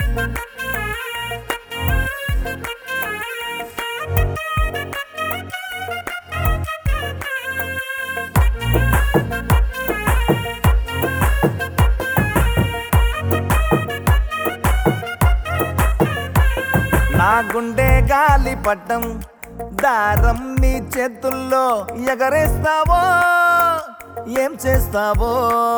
నా గుండె గాలి పట్టం దారం నీ చేతుల్లో ఎగరేస్తావో ఏం చేస్తావో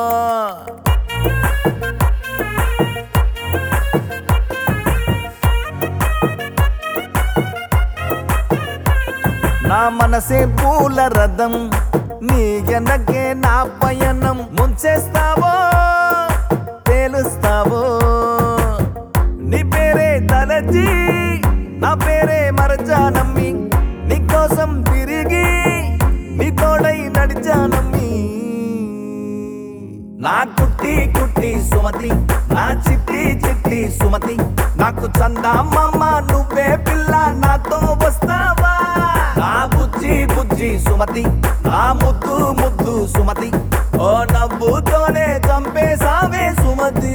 నా మనసే పూల రథం నీ వెనకే నా పయనం ముంచేస్తావో తేలుస్తావో నీ పేరే తలచి నా పేరే మరచానమ్మి నీకోసం తిరిగి నీ తోడై నడిచానమ్మి నా కుట్టి కుట్టి సుమతి నా చిట్టి చిట్టి సుమతి నాకు చందమామ నువ్వే పిల్ల నాతో వస్తావా నా బుజ్జి బుజ్జి సుమతి నా ముద్దు ముద్దు సుమతి ఓ నవ్వుతోనే చంపేసావే సుమతి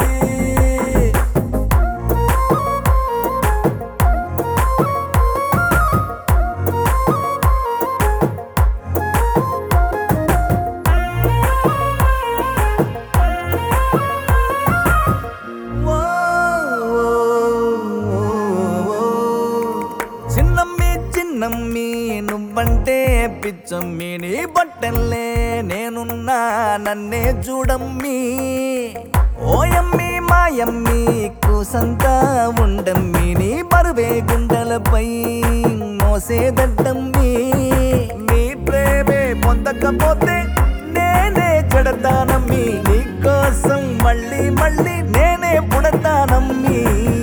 చిన్నమ్మి నువ్వంటే పిచ్చమ్మి నీ బట్టల్లే నేనున్నా నన్నే చూడమ్మి ఓయమ్మి మాయమ్మి కూసంతా ఉండమ్మి నీ బరువే గుండెలపై మోసేదడ్డమ్మి నీ ప్రేమే పొందకపోతే నేనే చెడతానమ్మి నీకోసం మళ్ళీ మళ్ళీ నేనే పుడతానమ్మి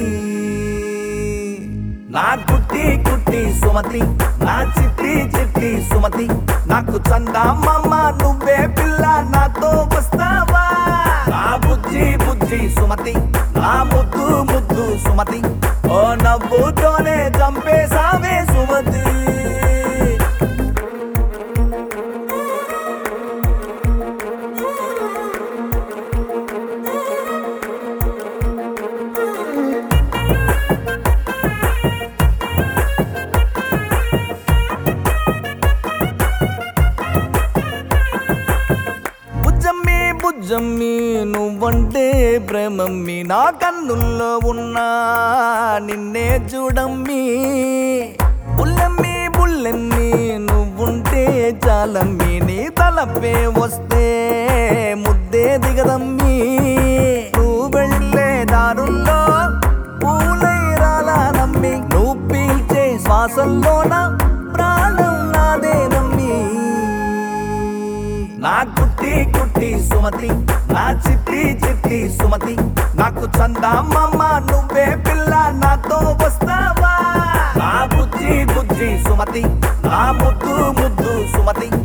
నా కుట్టి కుట్టి సుమతి నా చిట్టి చిట్టి సుమతి నాకు చందమామ నువ్వే పిల్ల నాతో వస్తావా నా బుజ్జి బుజ్జి సుమతి నా ముద్దు ముద్దు సుమతి ఓ నవ్వుతోనే చంపేసావే సుమతి బుజ్జమ్మి నువ్వంటే ప్రేమమ్మి నా కన్నుల్లో ఉన్నా నిన్నే చూడమ్మి బుల్లమ్మి బుల్లెమ్మి నువ్వుంటే చాలమ్మి నీ తలపే వస్తే ముద్దే దిగదమ్మి నువ్వు వెళ్ళే దారుల్లో పూలై రాలానమ్మి నువ్వు పీల్చే శ్వాసల్లోన ప్రాణం నాదేనమ్మి నా కుట్టి కుట్టి సుమతి నా చిట్టి చిట్టి సుమతి నాకు చందమామ నువ్వే పిల్ల నాతో వస్తావా నా బుజ్జి బుజ్జి సుమతి నా ముద్దు ముద్దు సుమతి